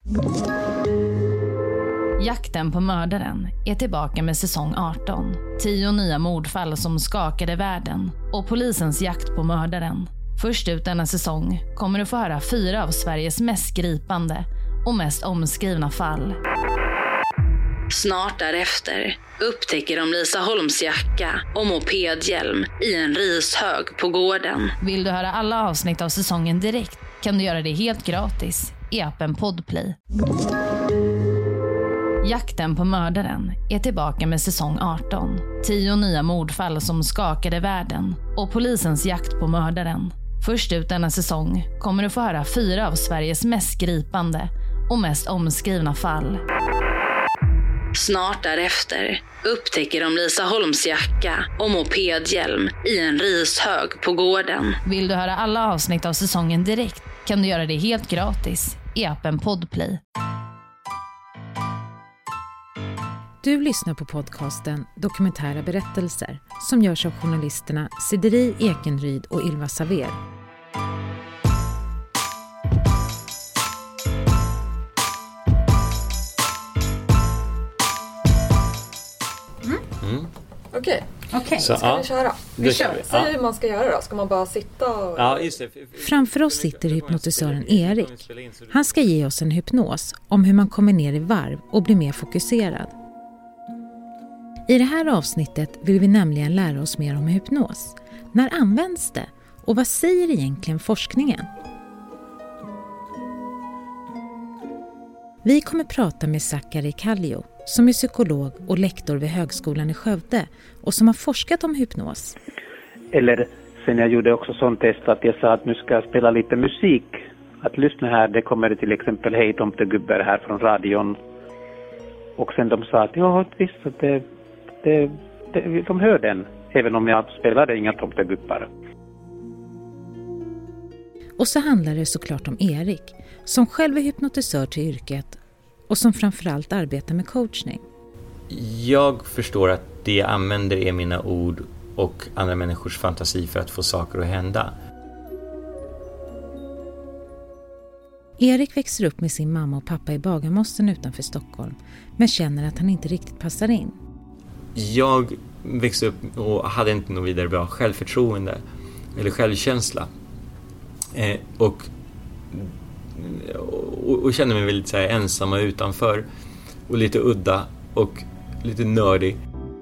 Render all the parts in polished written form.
Jakten på mördaren är tillbaka med säsong 18. 10 nya mordfall som skakade världen och polisens jakt på mördaren. Först ut denna säsong kommer du få höra 4 av Sveriges mest gripande och mest omskrivna fall. Snart därefter upptäcker de Lisa Holms jacka och mopedhjälm i en rishög på gården. Vill du höra alla avsnitt av säsongen direkt kan du göra det helt gratis i appen Podplay. Jakten på mördaren är tillbaka med säsong 18. 10 nya mordfall som skakade världen och polisens jakt på mördaren. Först ut denna säsong kommer du få höra 4 av Sveriges mest gripande och mest omskrivna fall. Snart därefter upptäcker de Lisa Holms jacka och mopedhjälm i en rishög på gården. Vill du höra alla avsnitt av säsongen direkt kan du göra det helt gratis i appen Podplay. Du lyssnar på podcasten Dokumentära berättelser som görs av journalisterna Sideri Ekenryd och Ylva Saver. Okej. Så, ska vi köra? Vi kör. Säg hur man ska göra då. Ska man bara sitta och... Ja, just det. Framför oss sitter hypnotisören Erik. Han ska ge oss en hypnos om hur man kommer ner i varv och blir mer fokuserad. I det här avsnittet vill vi nämligen lära oss mer om hypnos. När används det? Och vad säger egentligen forskningen? Vi kommer prata med Sakari Kallio som är psykolog och lektor vid Högskolan i Skövde och som har forskat om hypnos. Eller sen jag gjorde också sånt test att jag sa att nu ska jag spela lite musik. Att lyssna här, det kommer till exempel Hej tomtegubbar här från radion. Och sen de sa att ja visst att de hör den. Även om jag spelade inga tomtegubbar. Och så handlar det såklart om Erik som själv är hypnotisör till yrket och som framförallt arbetar med coachning. Jag förstår att det jag använder är mina ord och andra människors fantasi för att få saker att hända. Erik växer upp med sin mamma och pappa i Bagarmossen utanför Stockholm men känner att han inte riktigt passar in. Jag växte upp och hade inte något vidare bra självförtroende eller självkänsla. Och kände mig väldigt så här ensam och utanför och lite udda och lite nördig.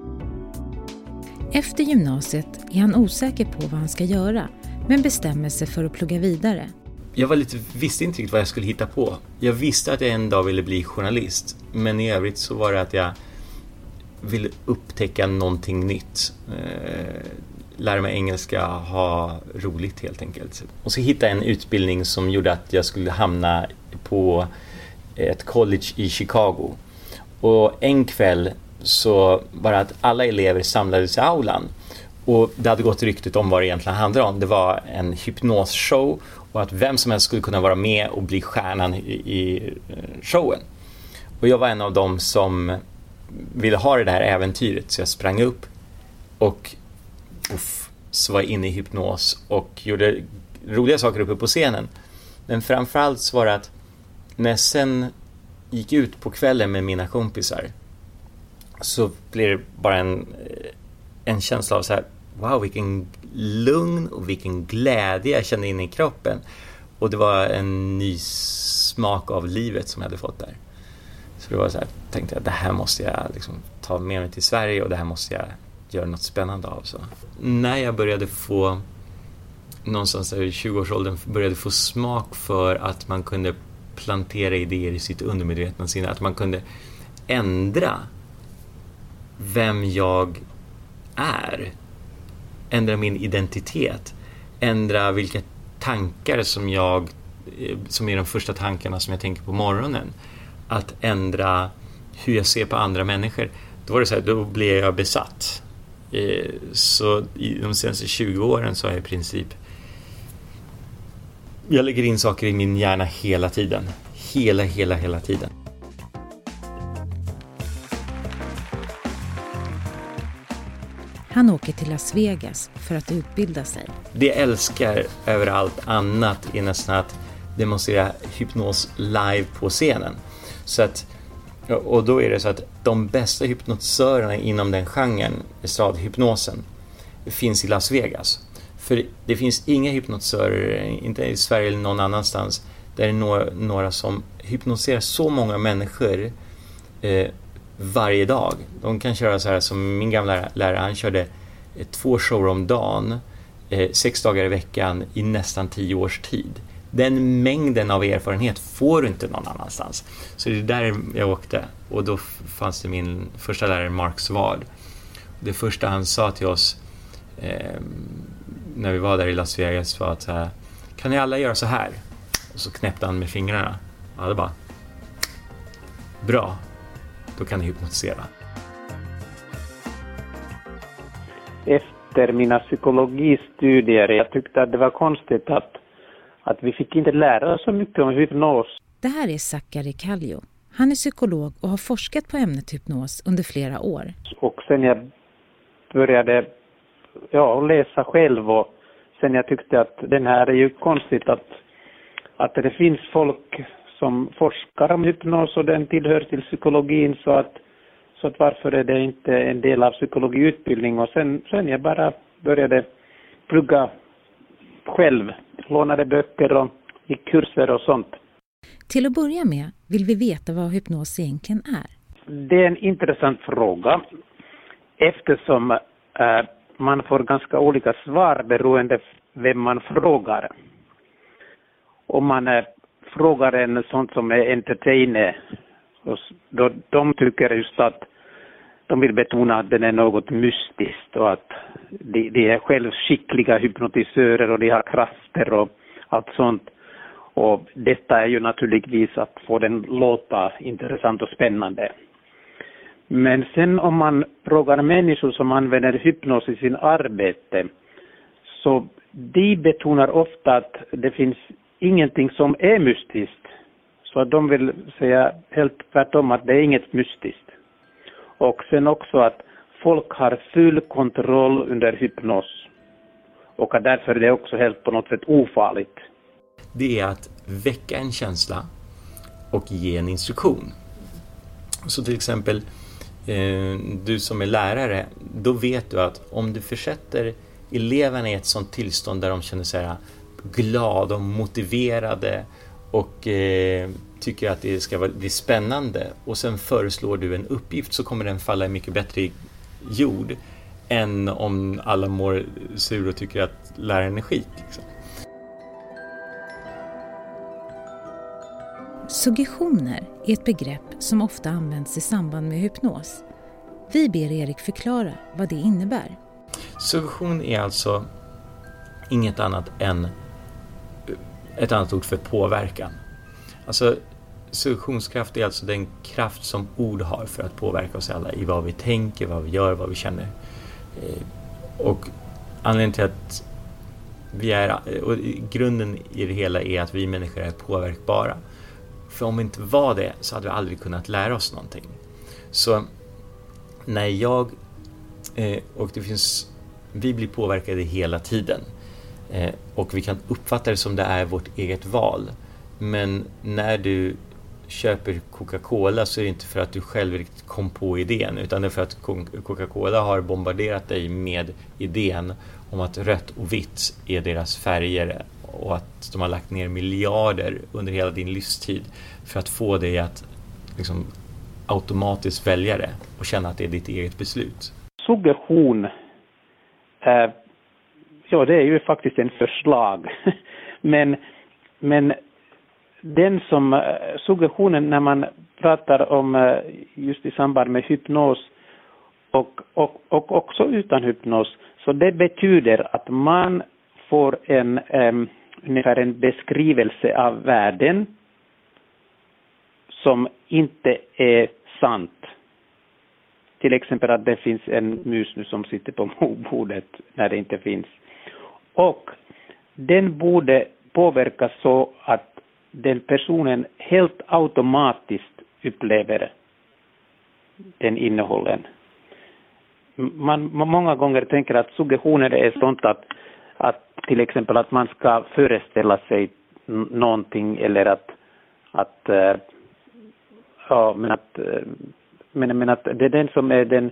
Efter gymnasiet är han osäker på vad han ska göra men bestämmer sig för att plugga vidare. Jag visste inte riktigt vad jag skulle hitta på. Jag visste att jag en dag ville bli journalist, men i övrigt så var det att jag ville upptäcka någonting nytt. Lära mig engelska, ha roligt helt enkelt. Och så hittade jag en utbildning som gjorde att jag skulle hamna på ett college i Chicago. Och en kväll så var det att alla elever samlades i aulan. Och det hade gått ryktet om vad det egentligen handlade om. Det var en hypnosshow och att vem som helst skulle kunna vara med och bli stjärnan i showen. Och jag var en av dem som ville ha det här äventyret, så jag sprang upp och så var jag inne i hypnos och gjorde roliga saker uppe på scenen. Men framförallt så var det att när jag sen gick ut på kvällen med mina kompisar så blev det bara en känsla av så här: wow, vilken lugn och vilken glädje jag kände in i kroppen. Och det var en ny smak av livet som jag hade fått där. Så det var så här, tänkte jag, det här måste jag liksom ta med mig till Sverige och det här måste jag göra något spännande av. Så när jag började få någonstans i 20-årsåldern började få smak för att man kunde plantera idéer i sitt undermedvetna sinne, att man kunde ändra vem jag är, ändra min identitet, ändra vilka tankar som är de första tankarna som jag tänker på morgonen, att ändra hur jag ser på andra människor. Då var det så här, då blev jag besatt. Så i de senaste 20 åren så har jag i princip, jag lägger in saker i min hjärna hela tiden. Hela tiden. Han åker till Las Vegas för att utbilda sig. Det jag älskar över allt annat är nästan att demonstrera hypnos live på scenen. Så att, och då är det så att de bästa hypnotisörerna inom den genren, estradhypnosen, finns i Las Vegas. För det finns inga hypnotisörer, inte i Sverige eller någon annanstans, där det är några som hypnotiserar så många människor varje dag. De kan köra så här som min gamla lärare, han körde 2 shower om dagen, 6 dagar i veckan i nästan 10 års tid. Den mängden av erfarenhet får du inte någon annanstans. Så det är där jag åkte. Och då fanns det min första lärare, Mark Svard. Det första han sa till oss när vi var där i Las Vegas var att så här, kan ni alla göra så här? Och så knäppte han med fingrarna. Ja, det bara, bra, då kan ni hypnotisera. Efter mina psykologistudier, jag tyckte att det var konstigt att vi fick inte lära oss så mycket om hypnos. Det här är Sakari Kallio. Han är psykolog och har forskat på ämnet hypnos under flera år. Och sen jag började läsa själv, och sen jag tyckte att den här är ju konstigt att det finns folk som forskar om hypnos och den tillhör till psykologin, så att varför är det inte en del av psykologiutbildning? Och sen jag bara började plugga själv, lånade böcker och gick kurser och sånt. Till att börja med vill vi veta vad hypnos egentligen är. Det är en intressant fråga, eftersom man får ganska olika svar beroende vem man frågar. Om man frågar en sån som är entertainer, då de tycker just att de vill betona att den är något mystiskt och att de är själv skickliga hypnotisörer och de har krafter och allt sånt. Och detta är ju naturligtvis att få den låta intressant och spännande. Men sen om man frågar människor som använder hypnos i sin arbete, så de betonar ofta att det finns ingenting som är mystiskt. Så att de vill säga helt tvärtom att det är inget mystiskt. Och sen också att folk har full kontroll under hypnos. Och att därför är det också helt på något sätt ofarligt. Det är att väcka en känsla och ge en instruktion. Så till exempel, du som är lärare, då vet du att om du försätter eleverna i ett sånt tillstånd där de känner sig glada och motiverade och tycker att det ska bli spännande, och sen föreslår du en uppgift, så kommer den falla mycket bättre i jord än om alla mår sur och tycker att läraren är skit. Liksom. Suggestioner är ett begrepp som ofta används i samband med hypnos. Vi ber Erik förklara vad det innebär. Suggestion är alltså inget annat än ett annat ord för påverkan. Alltså suggestionskraft är alltså den kraft som ord har för att påverka oss alla i vad vi tänker, vad vi gör, vad vi känner. Och anledningen till att och grunden i det hela är att vi människor är påverkbara. För om vi inte var det så hade vi aldrig kunnat lära oss någonting. Så när och vi blir påverkade hela tiden. Och vi kan uppfatta det som det är vårt eget val. Men när du köper Coca-Cola så är det inte för att du själv riktigt kom på idén, utan det är för att Coca-Cola har bombarderat dig med idén om att rött och vitt är deras färger, och att de har lagt ner miljarder under hela din livstid för att få dig att liksom automatiskt välja det och känna att det är ditt eget beslut. Suggestion, det är ju faktiskt en förslag. men den som suggestionen, när man pratar om just i samband med hypnos och också utan hypnos, så det betyder att man får ungefär en beskrivelse av världen som inte är sant. Till exempel att det finns en mus nu som sitter på bordet när det inte finns. Och den borde påverkas så att den personen helt automatiskt upplever den innehållen. Man många gånger tänker att suggestioner är sånt att till exempel att man ska föreställa sig någonting eller men att det är den som är den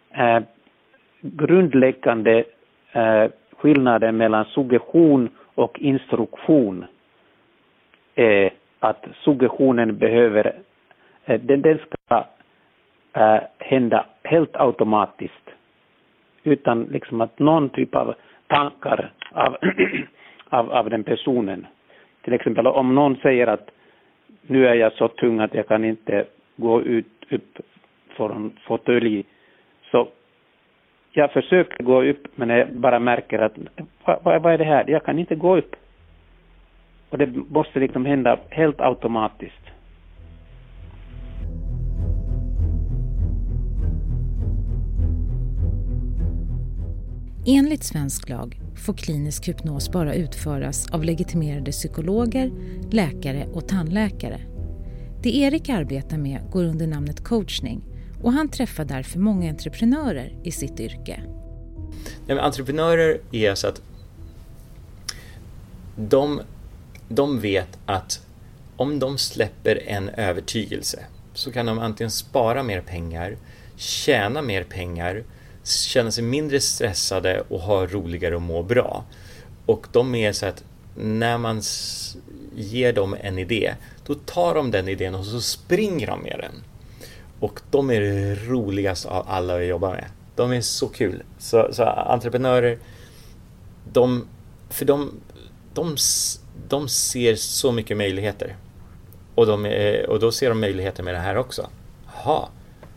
grundläggande skillnaden mellan suggestion och instruktion är att suggestionen behöver den ska hända helt automatiskt utan liksom att någon typ av tankar av den personen. Till exempel om någon säger att nu är jag så tung att jag kan inte gå upp från fåtölj, så jag försöker gå upp men jag bara märker att vad är det här? Jag kan inte gå upp. Och det måste liksom hända helt automatiskt. Enligt svensk lag får klinisk hypnos bara utföras av legitimerade psykologer, läkare och tandläkare. Det Erik arbetar med går under namnet coachning och han träffar därför många entreprenörer i sitt yrke. Ja, men entreprenörer är så att de vet att om de släpper en övertygelse så kan de antingen spara mer pengar, tjäna mer pengar, känna sig mindre stressade och ha roligare och må bra. Och de är så att när man ger dem en idé, då tar de den idén och så springer de med den. Och de är det roligaste av alla att jobba med. De är så kul. Så entreprenörer, de ser så mycket möjligheter. Och då ser de möjligheter med det här också. Jaha,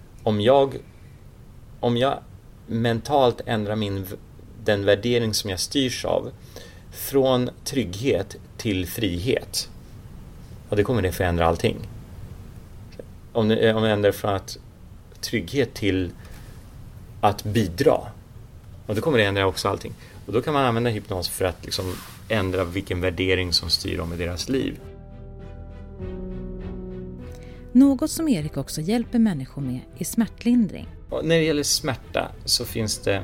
om jag mentalt ändrar den värdering som jag styrs av från trygghet till frihet, och det kommer det förändra allting. Om jag ändrar från trygghet till att bidra, och då kommer det ändra också allting. Och då kan man använda hypnos för att liksom ändra vilken värdering som styr dem i deras liv. Något som Erik också hjälper människor med är smärtlindring. Och när det gäller smärta så finns det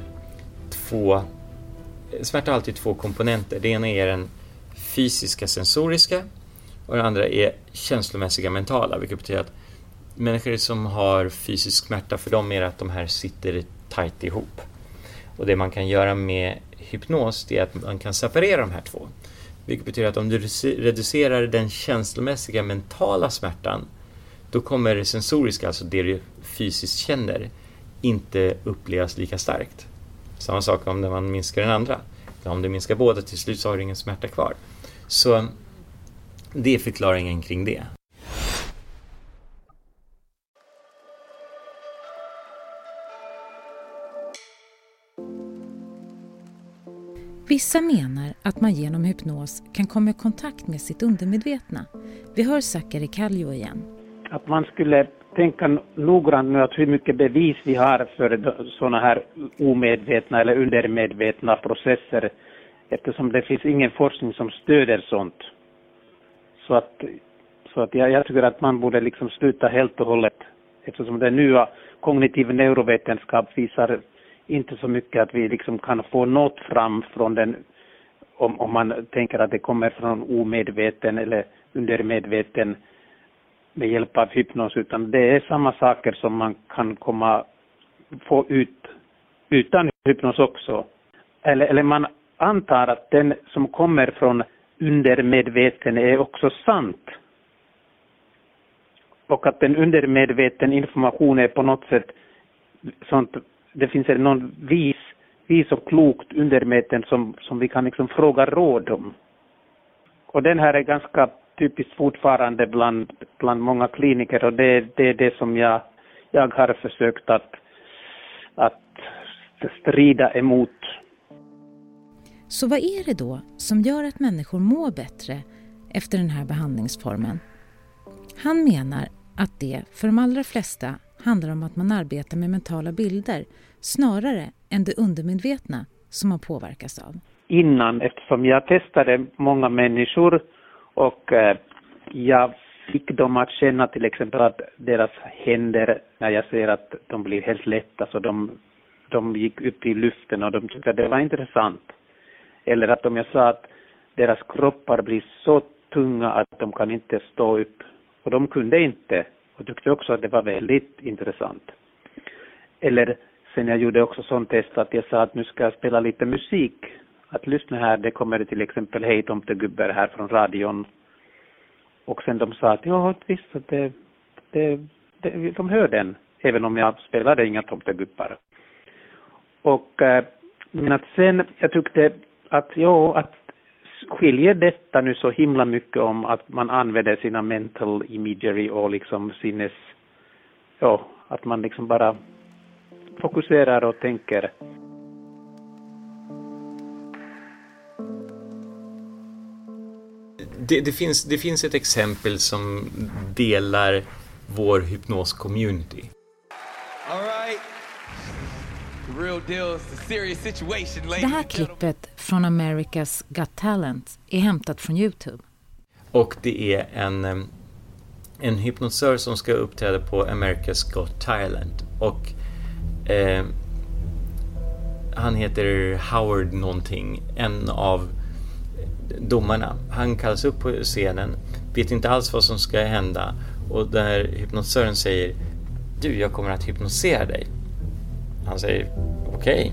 smärta har alltid två komponenter. Det ena är den fysiska sensoriska och det andra är känslomässiga mentala, vilket betyder att människor som har fysisk smärta, för dem är att de här sitter tajt ihop. Och det man kan göra med hypnos är att man kan separera de här två. Vilket betyder att om du reducerar den känslomässiga mentala smärtan, då kommer det sensoriska, alltså det du fysiskt känner, inte upplevas lika starkt. Samma sak om man minskar den andra. Om du minskar båda, till slut så har du ingen smärta kvar. Så det är förklaringen kring det. Vissa menar att man genom hypnos kan komma i kontakt med sitt undermedvetna. Vi hör Zachary Kallio igen. Att man skulle tänka noggrant nu att hur mycket bevis vi har för sådana här omedvetna eller undermedvetna processer, eftersom det finns ingen forskning som stöder sånt. Så att jag tycker att man borde liksom sluta helt och hållet, eftersom den nya kognitiv neurovetenskap visar inte så mycket att vi liksom kan få något fram från den, om man tänker att det kommer från omedveten eller undermedveten med hjälp av hypnos, utan det är samma saker som man kan få ut utan hypnos också. Eller man antar att den som kommer från undermedveten är också sant. Och att den undermedveten information är på något sätt sånt, det finns någon vis och klokt undermedveten som vi kan liksom fråga råd om. Och den här är ganska typiskt fortfarande bland många kliniker, och det är det som jag har försökt att strida emot. Så vad är det då som gör att människor mår bättre efter den här behandlingsformen? Han menar att det för de allra flesta handlar om att man arbetar med mentala bilder snarare än det undermedvetna som man påverkas av. Eftersom jag testade många människor och jag fick dem att känna till exempel att deras händer, när jag ser att de blir helt lätta, så de gick upp i luften och de tyckte att det var intressant. Eller att om jag sa att deras kroppar blir så tunga att de kan inte stå upp. Och de kunde inte. Och tyckte också att det var väldigt intressant. Eller sen jag gjorde också sånt test att jag sa att nu ska jag spela lite musik. Att lyssna här, det kommer till exempel Hej tomtegubbar här från radion. Och sen de sa att ja visst att de hör den. Även om jag spelade inga tomtegubbar. Och men att sen jag tyckte att skiljer detta nu så himla mycket om att man använder sina mental imagery och liksom sinnes, att man liksom bara fokuserar och tänker. Det finns ett exempel som delar vår hypnos-community. Det här klippet från America's Got Talent är hämtat från YouTube. Och det är en hypnosör som ska uppträda på America's Got Talent. Och han heter Howard någonting, en av domarna. Han kallas upp på scenen, vet inte alls vad som ska hända. Och där hypnosören säger: du, jag kommer att hypnosera dig. Han säger okej.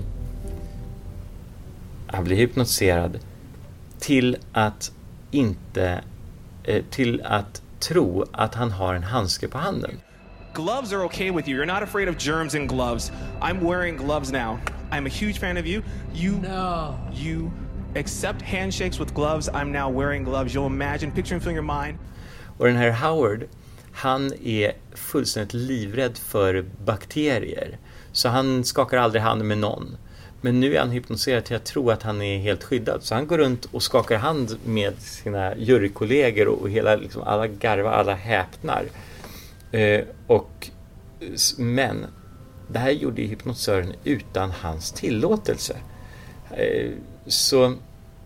Han blir hypnotiserad till att tro att han har en handske på handen. Gloves are okay with you. You're not afraid of germs in gloves. I'm wearing gloves now. I'm a huge fan of you. You accept handshakes with gloves. I'm now wearing gloves. You'll imagine, picture and feel your mind. Och den här Howard, han är fullständigt livrädd för bakterier. Så han skakar aldrig hand med någon. Men nu är han hypnotiserad till att tro att han är helt skyddad. Så han går runt och skakar hand med sina jurykollegor och hela, liksom, alla garvar, alla häpnar. Men det här gjorde hypnotisören utan hans tillåtelse. Så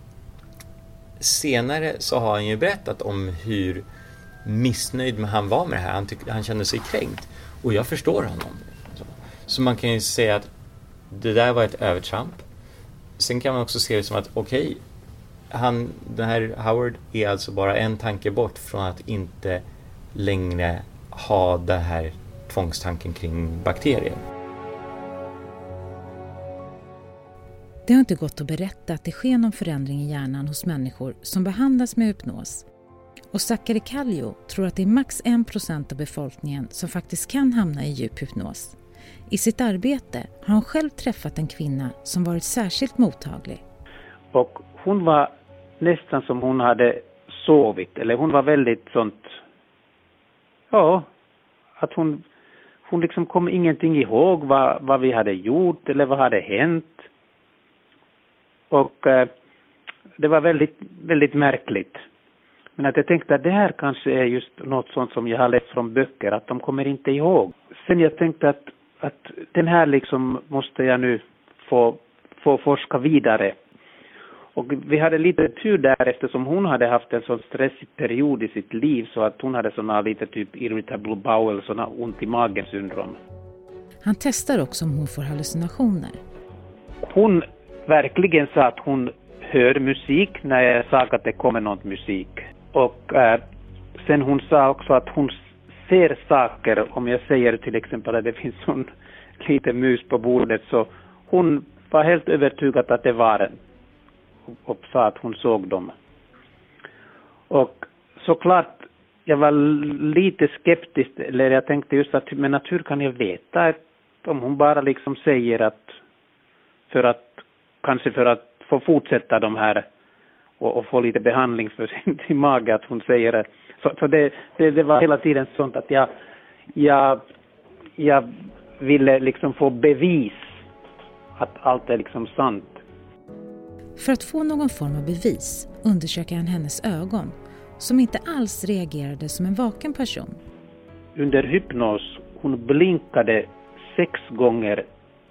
senare så har han ju berättat om hur missnöjd med han var med det här. Han kände sig kränkt. Och jag förstår honom. Så man kan ju säga att det där var ett övertramp. Sen kan man också se det som att den här Howard är alltså bara en tanke bort från att inte längre ha den här tvångstanken kring bakterier. Det har inte gått att berätta att det sker någon förändring i hjärnan hos människor som behandlas med hypnos. Och Zachary Kallio tror att det är max 1% av befolkningen som faktiskt kan hamna i djup hypnos. I sitt arbete har hon själv träffat en kvinna som varit särskilt mottaglig. Och hon var nästan som hon hade sovit. Eller hon var väldigt sånt... att hon liksom kom ingenting ihåg vad vi hade gjort eller vad hade hänt. Och det var väldigt, väldigt märkligt. Men att jag tänkte att det här kanske är just något sånt som jag har läst från böcker, att de kommer inte ihåg. Sen jag tänkte att den här liksom måste jag nu få forska vidare. Och vi hade lite tur där eftersom hon hade haft en sån stressig period i sitt liv så att hon hade såna lite typ irritable bowel, såna ont i magen syndrom. Han testar också om hon får hallucinationer. Hon verkligen sa att hon hör musik när jag sa att det kommer något musik. Och sen hon sa också att hon ser saker. Om jag säger till exempel att det finns sån liten mus på bordet, så hon var helt övertygad att det var en. Och sa att hon såg dem. Och såklart, jag var lite skeptisk. Eller jag tänkte just att men natur kan jag veta att om hon bara liksom säger att för att få fortsätta de här och få lite behandling för sin mage, att hon säger det. Så det var hela tiden sånt att jag ville liksom få bevis att allt är liksom sant. För att få någon form av bevis undersöker han hennes ögon, som inte alls reagerade som en vaken person. Under hypnos, hon blinkade 6 gånger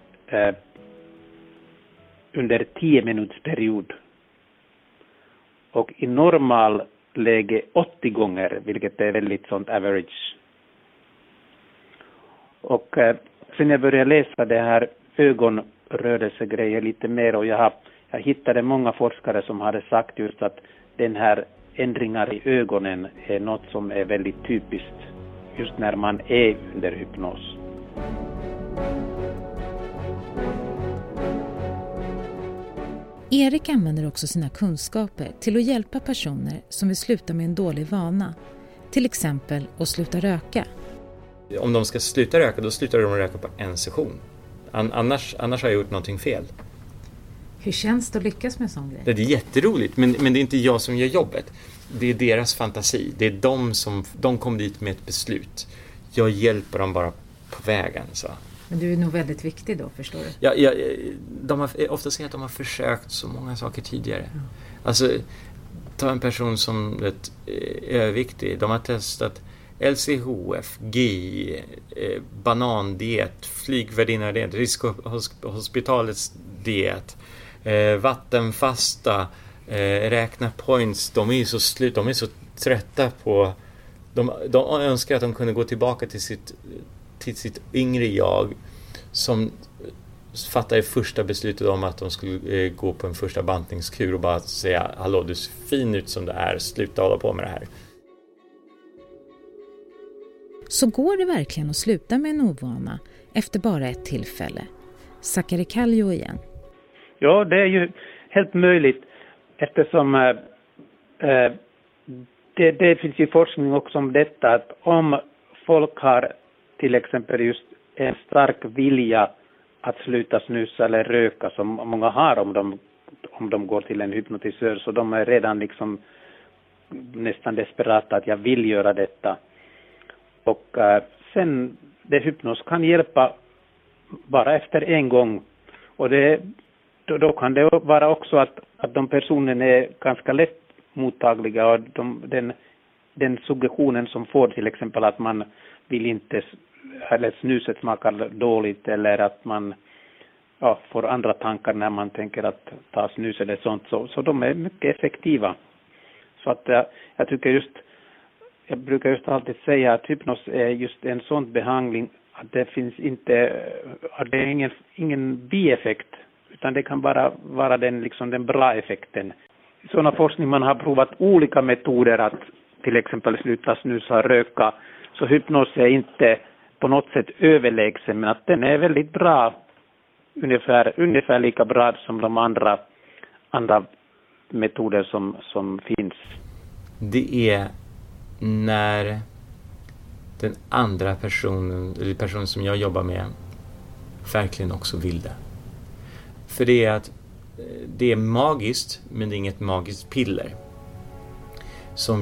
under 10 minuters period. Och i normal läge 80 gånger, vilket är väldigt sånt average. Och sen jag började läsa det här ögonrörelsegrejer lite mer, och jag hittade många forskare som hade sagt just att den här ändringar i ögonen är något som är väldigt typiskt just när man är under hypnos. Erik använder också sina kunskaper till att hjälpa personer som vill sluta med en dålig vana. Till exempel att sluta röka. Om de ska sluta röka, då slutar de röka på en session. Annars har jag gjort någonting fel. Hur känns det att lyckas med en sån grej? Det är jätteroligt, men det är inte jag som gör jobbet. Det är deras fantasi. Det är de kom dit med ett beslut. Jag hjälper dem bara på vägen. Så. Men du är nog väldigt viktig då, förstår du? Ja, de har ofta sagt att de har försökt så många saker tidigare. Mm. Alltså, ta en person som är överviktig. De har testat LCHF, GI, banandiet, flygvärdinardiet, riskhospitalets diet, vattenfasta, räkna points. De är så trötta på... De önskar att de kunde gå tillbaka till sitt yngre jag som fattade första beslutet om att de skulle gå på en första bantningskur och bara säga: hallå, du ser fin ut som du är, sluta hålla på med det här. Så går det verkligen att sluta med en ovana efter bara ett tillfälle? Sakari Kallio igen. Ja, det är ju helt möjligt eftersom det finns ju forskning också om detta, att om folk har till exempel just en stark vilja att sluta snusa eller röka, som många har om de går till en hypnotisör, så de är redan liksom nästan desperata att jag vill göra detta. Och sen det hypnos kan hjälpa bara efter en gång, och då kan det vara också att de personerna är ganska lätt mottagliga, och den suggestionen som får till exempel att man vill inte, eller snuset smakar dåligt, eller att man får andra tankar när man tänker att ta snus eller sånt, så de är mycket effektiva. Så att jag tycker jag brukar just alltid säga att hypnos är just en sån behandling att det finns inte, att det är ingen bieffekt, utan det kan bara vara den bra effekten. I sådana forskning man har provat olika metoder att till exempel sluta snusa och röka, så hypnos är inte på något sätt överlägsen, men att den är väldigt bra, ungefär lika bra som de andra metoder som finns. Det är när den andra personen, eller personen som jag jobbar med, verkligen också vill det. För det är att det är magiskt, men det är inget magiskt piller. Som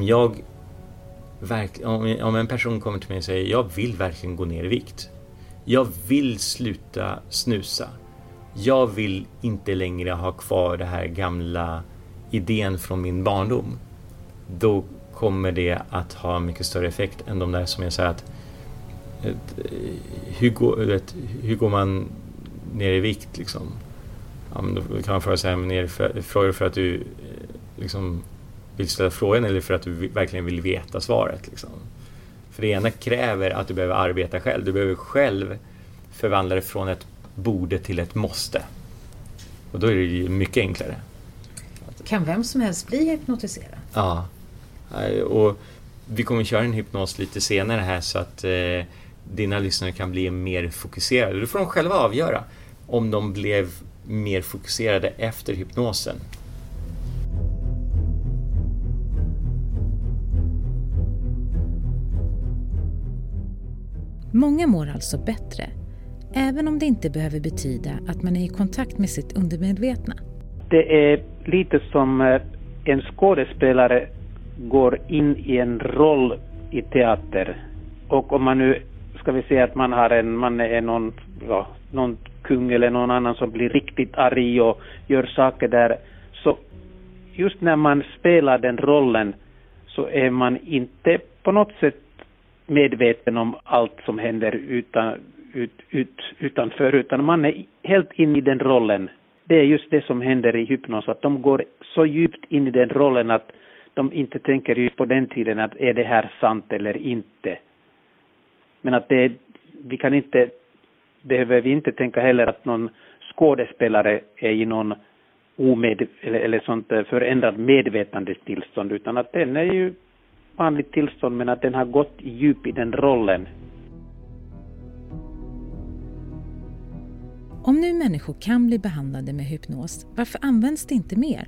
om en person kommer till mig och säger: jag vill verkligen gå ner i vikt. Jag vill sluta snusa. Jag vill inte längre ha kvar det här gamla idén från min barndom. Då kommer det att ha mycket större effekt än de där som jag säger att hur går man ner i vikt liksom? Ja, men då kan man fråga sig, frågar du för att du liksom vill ställa frågan eller för att du verkligen vill veta svaret liksom? För det ena kräver att du behöver arbeta själv. Du behöver själv förvandla det från ett borde till ett måste. Och då är det ju mycket enklare. Kan vem som helst bli hypnotiserad? Ja. Och vi kommer köra en hypnos lite senare här så att dina lyssnare kan bli mer fokuserade. Då får de själva avgöra om de blev mer fokuserade efter hypnosen. Många mår alltså bättre, även om det inte behöver betyda att man är i kontakt med sitt undermedvetna. Det är lite som en skådespelare går in i en roll i teater. Och om man nu, ska vi säga att man är någon kung eller någon annan som blir riktigt arg och gör saker där, så just när man spelar den rollen så är man inte på något sätt medveten om allt som händer utanför, utan man är helt in i den rollen. Det är just det som händer i hypnos, att de går så djupt in i den rollen att de inte tänker just på den tiden att är det här sant eller inte. Men att behöver vi inte tänka heller att någon skådespelare är i någon eller sånt förändrat medvetandetillstånd, utan att den är ju vanligt tillstånd, men att den har gått djup i den rollen. Om nu människor kan bli behandlade med hypnos, varför används det inte mer?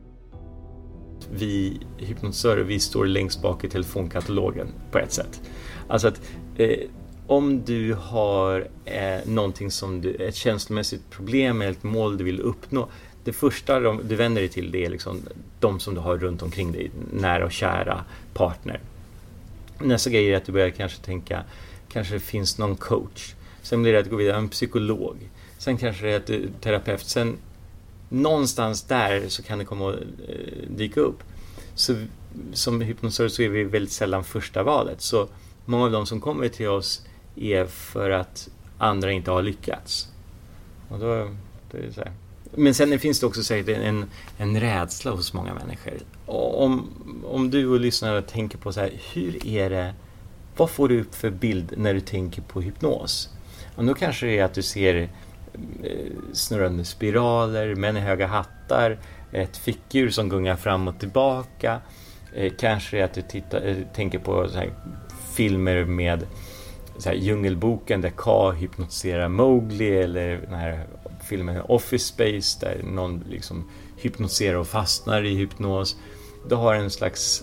Vi hypnotisörer, vi står längst bak i telefonkatalogen på ett sätt. Alltså att om du har någonting som ett känslomässigt problem eller ett mål du vill uppnå, det första du vänder dig till, det är liksom de som du har runt omkring dig, nära och kära partner. Nästa grej är att du börjar kanske tänka, kanske det finns någon coach. Sen blir det att gå vidare, en psykolog. Sen kanske det är att du är terapeut. Sen någonstans där så kan det komma att dyka upp. Så som hypnosör så är vi väldigt sällan första valet. Så många av de som kommer till oss är för att andra inte har lyckats. Och då är det så här. Men sen finns det också säkert en rädsla hos många människor. Om du och lyssnare tänker på så här, hur är det, vad får du upp för bild när du tänker på hypnos? Och då kanske det är att du ser snurrande spiraler, män i höga hattar, ett fickdjur som gungar fram och tillbaka. Kanske är att du tänker på så här filmer med så här Djungelboken där K hypnotiserar Mowgli, eller den här filmen Office Space där någon liksom hypnotiserar och fastnar i hypnos. Du har en slags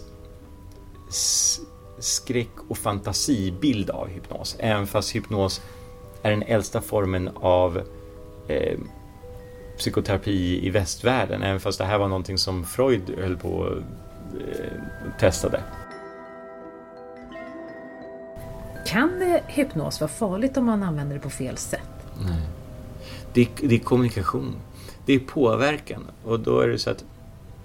skräck- och fantasibild av hypnos, även fast hypnos är den äldsta formen av psykoterapi i västvärlden, även fast det här var någonting som Freud höll på och testade. Kan hypnos vara farligt om man använder det på fel sätt? Nej. Det är kommunikation. Det är påverkan. Och då är det så att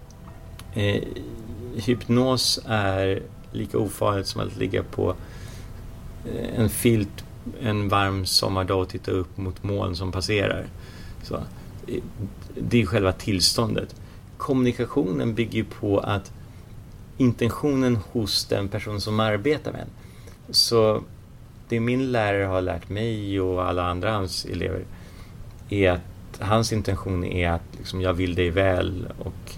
hypnos är lika ofarligt som att ligga på en filt en varm sommardag och titta upp mot moln som passerar. Så det är själva tillståndet. Kommunikationen bygger på att intentionen hos den person som arbetar med den. Så det min lärare har lärt mig och alla andra hans elever är att hans intention är att liksom, jag vill dig väl och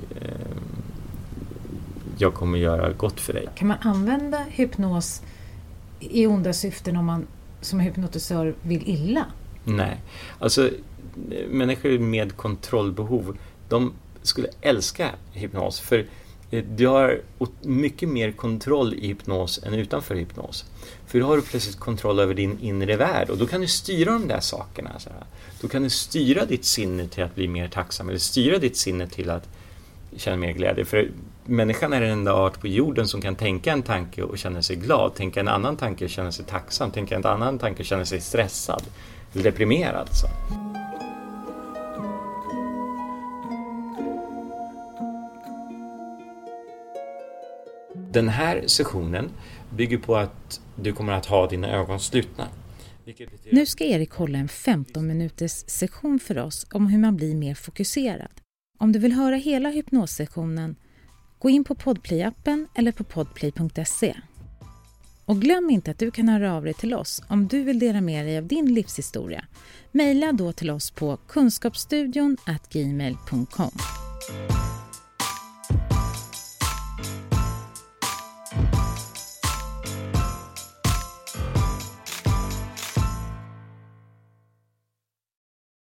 jag kommer göra gott för dig. Kan man använda hypnos i onda syften om man som hypnotisör vill illa? Nej, alltså människor med kontrollbehov, de skulle älska hypnos, för du har mycket mer kontroll i hypnos än utanför hypnos. För då har du plötsligt kontroll över din inre värld och då kan du styra de där sakerna. Så här. Då kan du styra ditt sinne till att bli mer tacksam eller styra ditt sinne till att känna mer glädje. För människan är den enda art på jorden som kan tänka en tanke och känna sig glad, tänka en annan tanke och känna sig tacksam, tänka en annan tanke och känna sig stressad eller deprimerad. Så. Den här sessionen bygger på att du kommer att ha dina ögon slutna. Nu ska Erik hålla en 15 minuters session för oss om hur man blir mer fokuserad. Om du vill höra hela hypnossessionen, gå in på Podplay-appen eller på podplay.se. Och glöm inte att du kan höra av dig till oss om du vill dela med dig av din livshistoria. Maila då till oss på kunskapsstudion@gmail.com.